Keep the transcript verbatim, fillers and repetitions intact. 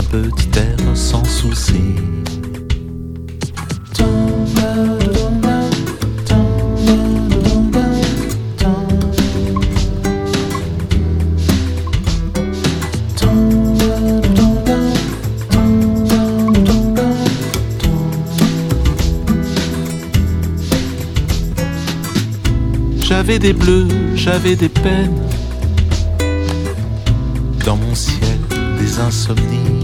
petit air sans souci. J'avais des bleus, j'avais des peines, dans mon ciel des insomnies.